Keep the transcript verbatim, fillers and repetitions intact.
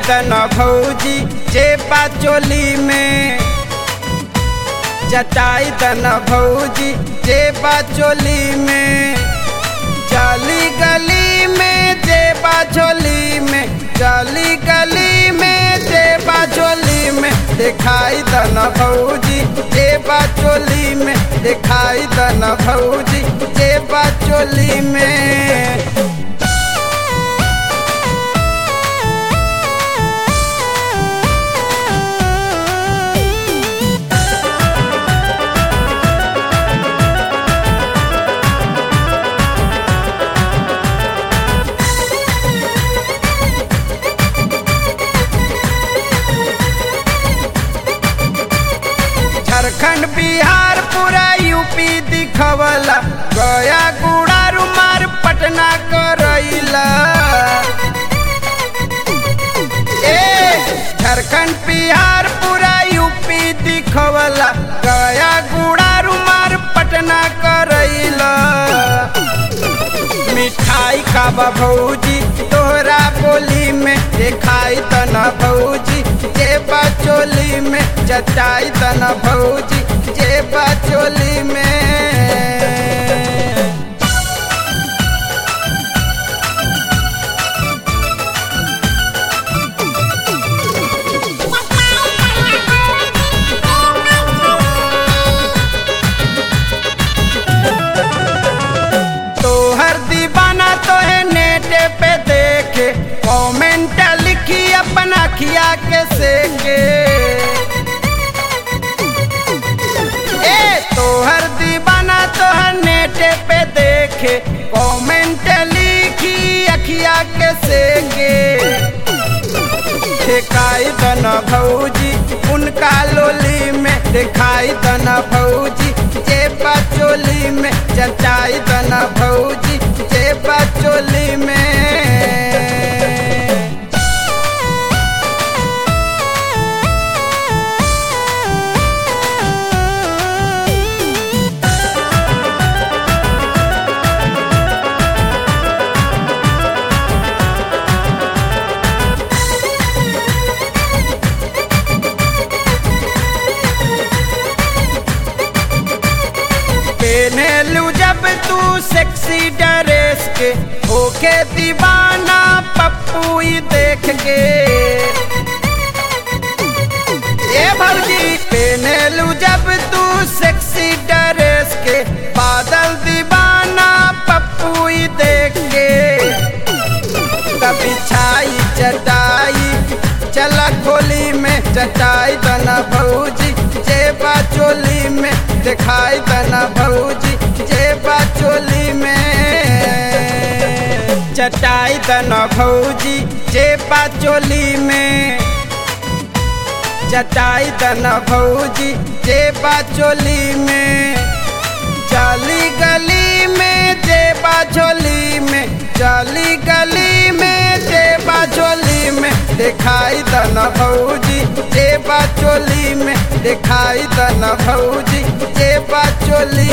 दन भौजी जेबा चोली में, जटाई दन भौजी जेबा चोली में, जाली गली में जेबा चोली में, जाली गली में जेबा चोली में, दिखाई दन भौजी जेबा चोली में, दिखाई दन भौजी जेबा चोली में। झारखंड बिहार पूरा यूपी दिखवला, गया गुड़ा रुमार पटना करैला। ए झारखंड बिहार पूरा यूपी दिखवला, गया गुड़ा रुमार पटना करैला। मिठाई खाबा भौजी तोहरा बोली में, दिखाई दन भौजी जेबा चोली में, जटाई दन भौजी जेबा चोली में। तोहर दीवाना तो है नेट पे देखे, कमेंट लिखी अपना अखिया के सेके। ए तोहर दीवाना तो है नेट पे देखे, कमेंट लिखी अखिया के सेके। दिखाई दन भौजी उनका लोली में, दिखाई दन भौजी जेबा चोली में, जटाई दन भौजी जेबा चोली में। पहनेलू जब तू सेक्सी ड्रेस के, होके दीवाना पप्पू ही देख के। ए भौजी पहनेलू जब तू सेक्सी ड्रेस के, बादल दीवाना पप्पू ही देख के। कभी छाई चटाई चला खोली में, जटाई दन भौजी जेबा चोली में, दिखाई दन भौजी जेबा चोली में। जटाई दन भौजी जेबा चोली में, जटाई दन भौजी जेबा चोली में, जाली गली में जेबा चोली में, जाली गली में जेबा चोली में, दिखाई दन भौजी जेबा चोली में, दिखाई दन भौजी जेबा चोली